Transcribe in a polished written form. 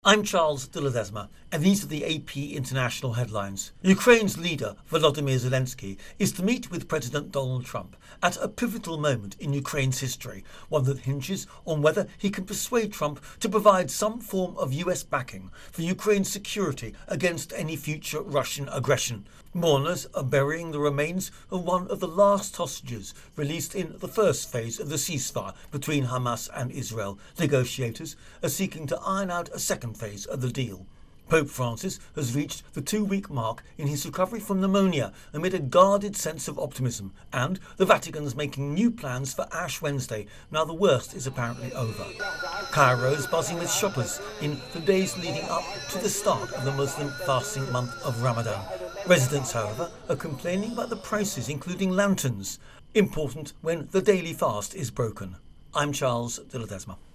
I'm Charles de Ledesma, and these are the AP International headlines. Ukraine's leader, Volodymyr Zelensky, is to meet with President Donald Trump at a pivotal moment in Ukraine's history, one that hinges on whether he can persuade Trump to provide some form of US backing for Ukraine's security against any future Russian aggression. Mourners are burying the remains of one of the last hostages released in the first phase of the ceasefire between Hamas and Israel. Negotiators are seeking to iron out a second phase of the deal. Pope Francis has reached the 2-week mark in his recovery from pneumonia amid a guarded sense of optimism, and the Vatican's making new plans for Ash Wednesday now the worst is apparently over. Cairo is buzzing with shoppers in the days leading up to the start of the Muslim fasting month of Ramadan. Residents, however, are complaining about the prices, including lanterns, important when the daily fast is broken. I'm Charles de Ledesma.